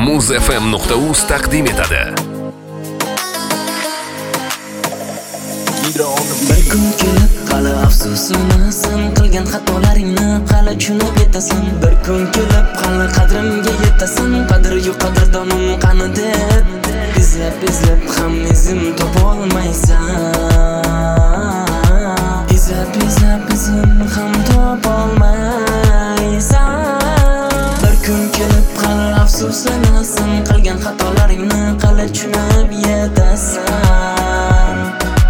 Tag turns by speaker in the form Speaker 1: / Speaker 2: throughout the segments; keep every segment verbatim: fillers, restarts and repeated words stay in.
Speaker 1: muz f m nuqta uz taqdim etadi.
Speaker 2: Bir kun kelib qala afsusinasan, qilgan xatolaringni qala tushunib yetasan. Bir kun kelib qala qadrimga yetasan, qadri yo'q qadrdonim qani deb izlab izlab ham izim topolmaysan. Izlab izlab izim ham topolmaysan. Bir kun kelib qala afsusinasan, qilgan xatolaringni qala tushunib yetasan.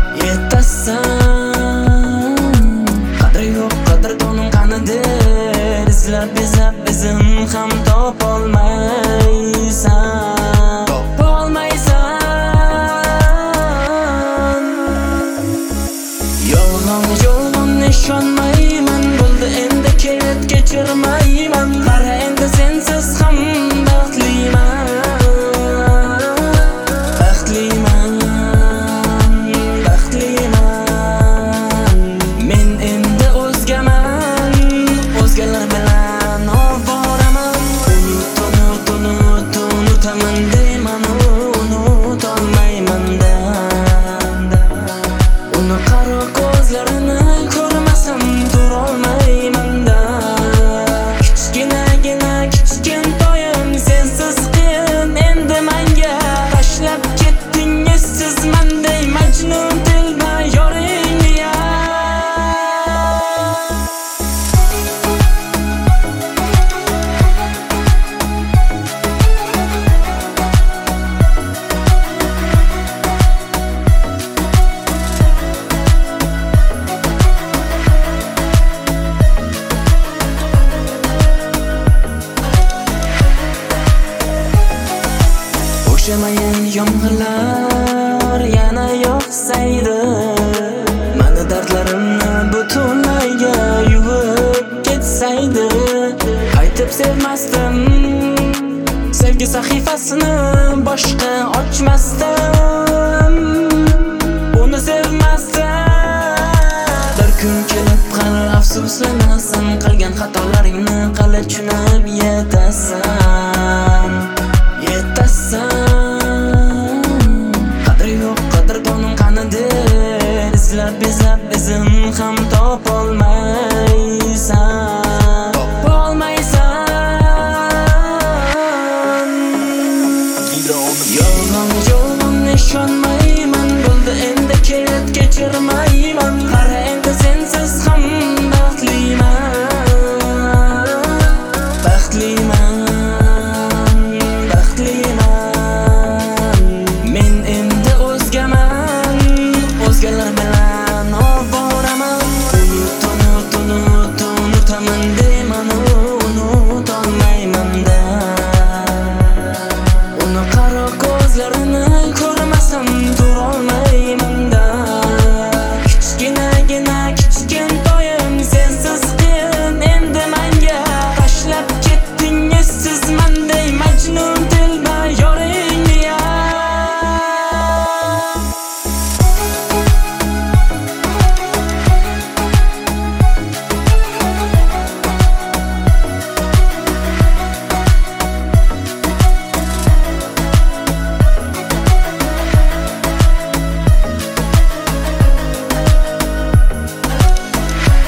Speaker 2: Yetasan, qadri yo'q qadrdonim qani der, izlab izlab izim ham topolmaysan, topolmaysan. Yolg'on yolg'on ishonmayman, bo'ldi endi ket kechirmayman. Qara endi sensiz ham baxtliman, baxtliman. O'xshamayin yomg'irlar yana yog'saydi, mani dardlarimni butunlayga yuvib ketsaydi. Qaytib sevmasdim, sevgi sahifasini boshqa ochmasdim, uni sevmasdim. Bir kun kelib qala afsuslanasan, qilgan xatolaringni qala tushunib yetasan. Yetasan, qadri yo'q qadrdonim qani der, izlab izlab izim ham topolmaysan, topolmaysan. Yolg'on yolg'on ishonmayman, bo'ldi endi ket kechirmayman. Qara endi sensiz ham baxtliman, baxtliman.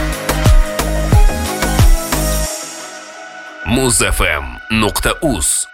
Speaker 1: muz f m nuqta uz